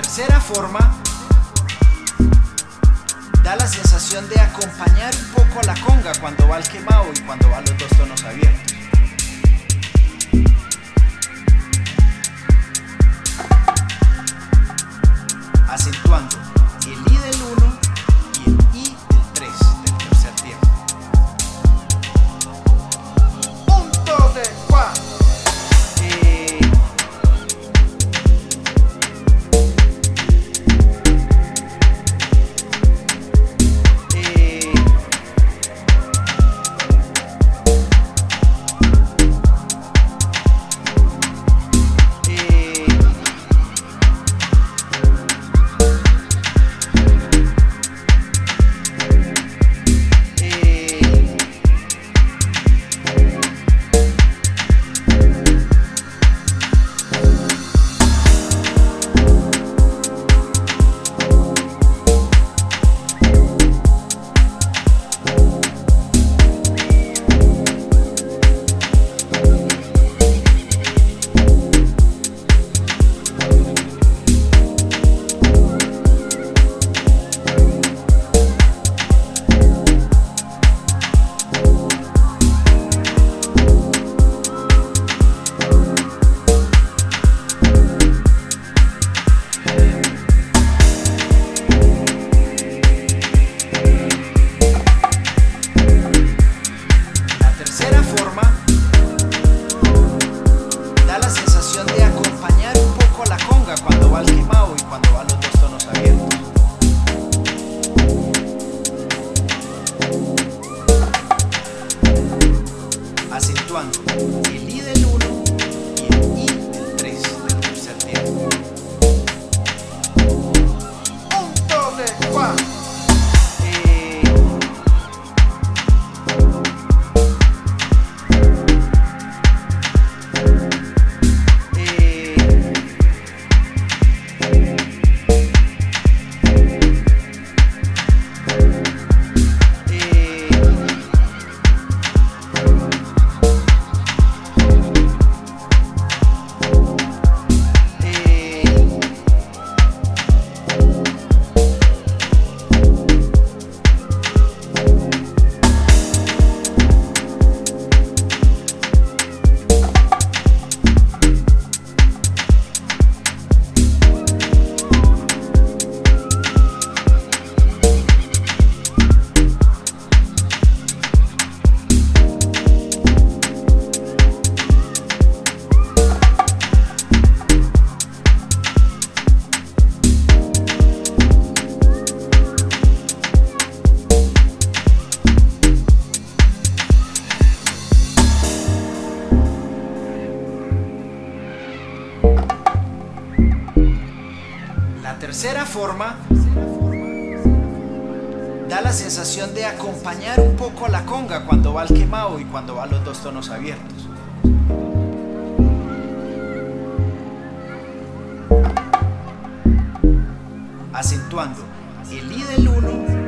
tercera forma da la sensación de acompañar un poco a la conga cuando va al quemado y cuando va a los dos tonos abiertos. Acentuando el I del 1 y el I del 3 del tercer tiempo. 1, 2, 3, 4. Cuando va al quemado y cuando va a los dos tonos abiertos. Acentuando el I del 1 y el I del 3 del tercer tiempo. 1, 2, 3, 4. La tercera forma da la sensación de acompañar un poco a la conga cuando va al quemado y cuando va a los dos tonos abiertos. Acentuando el I del 1